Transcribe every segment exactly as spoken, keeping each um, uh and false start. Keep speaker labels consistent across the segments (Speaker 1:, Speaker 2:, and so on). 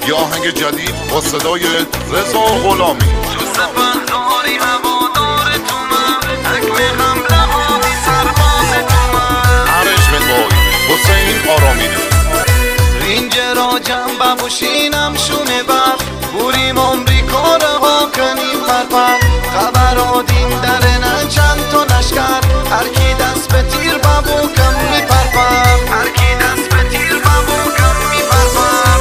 Speaker 1: یه آهنگ جدید با صدای رضا غلامی.
Speaker 2: تو سپهداری هوادار تو من، حکم حمله ها بی سرباز تو من.
Speaker 1: ارنجمنت بای حسین آرامی.
Speaker 2: رینجرها جنبه بوشینم شونه بر بوریم امریکا رها کنیم پرپر. خبر دین درنه چند تا لشکر، هر کی دست به تیر بابو کم می پرپر. هر کی دست به تیر بابو کم می پرپر.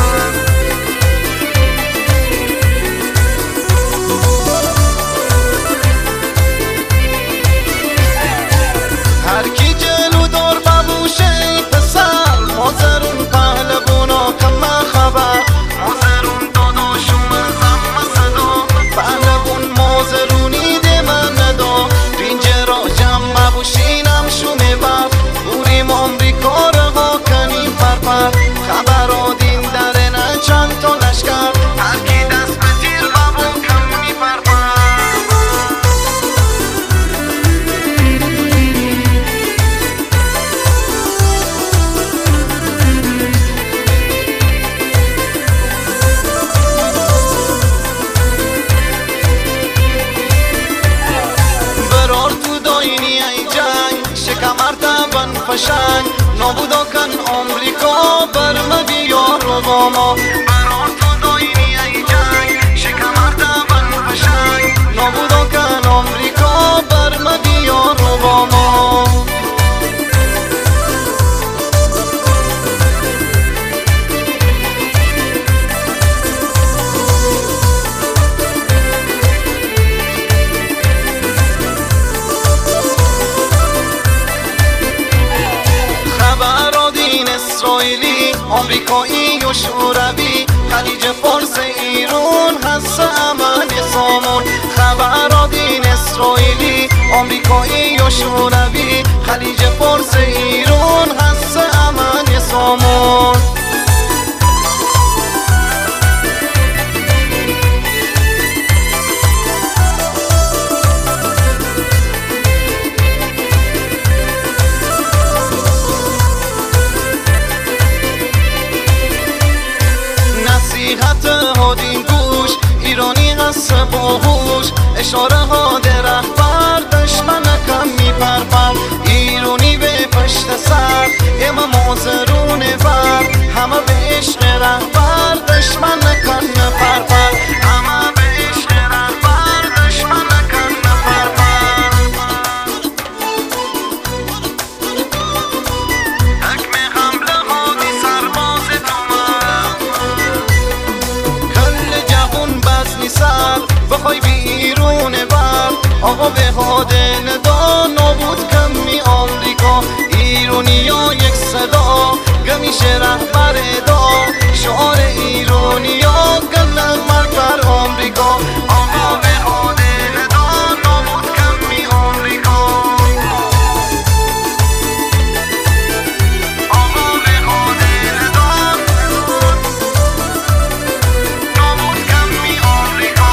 Speaker 2: هر کی جلو دور بابوشه ای پسر، مازرون پهلوونا کم خبر. مازرون داداشوم زم صدا، پهلوون مازرونی ده من ندا. رینجرها جمع بوشینم شومه بر بوریم امریکا رها کنیم پرپر. خبر دین درنه چند تا لشکر، هر کی دست به تیر بابو کم می پرپر. برار تو داینی ای جنگ، شکمر تبن فشنگ. نابودا کن امریکا برم بیار و با ما. برار تو داینی ای جنگ، شکمر تبن فشنگ. نابودا کن امریکا برم بیار و با ما. اسرائیلی، آمریکایی و شوروی، خلیج فارس ایران هست امن سامون. خبر دین اسرائیلی، آمریکایی و شوروی، خلیج فارس ایران هست امن سامون. نصیحت هادین گوش، ایرانی هست باهوش. اشاره ها در رهبر، دشمن کم می پرپر. ایرانی به پشت سر، همه مازرون بر. همه به عشق رهبر، دشمن کن پرپر. همه به عشق رهبر، دشمن کن پرپر. حکم حمله ها بی سرباز تو من، کل جهون بزنی سر بخوای بیرون بر. آقا به هاده ندا، نابود کمی آمریکا. ایرونی ها یک صدا، گمیشه رهبر دا. شعار ایرونی ها گلن مرگ بر آمریکا. آقا به هاده ندا، نابود کمی آمریکا. آقا به هاده ندا، نابود کمی آمریکا.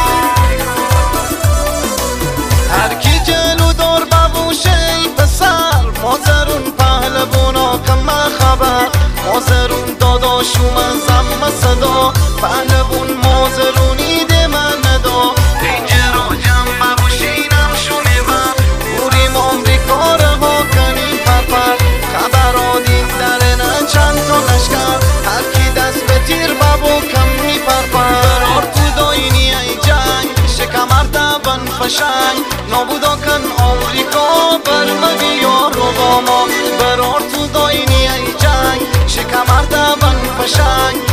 Speaker 2: هر کی جلو دور بابوشه ای پسر، مازرون پهلوونا کم خبر. مازرون داداشوم زم صدا، پهلوون مازرونی ده من ندا. رینجرها جمع بوشینم شونه بر بوریم امریکا رها کنیم پرپر. خبر دین درنه چند تا لشکر، هر کی دست به تیر بابو کم می پرپر. برار تو داینی ای جنگ، شکمر تبن فشنگ. نابودا کن امریکا برم بیار و با ما. برار تو داینی ای جنگ، شکمر تبن فشنگ.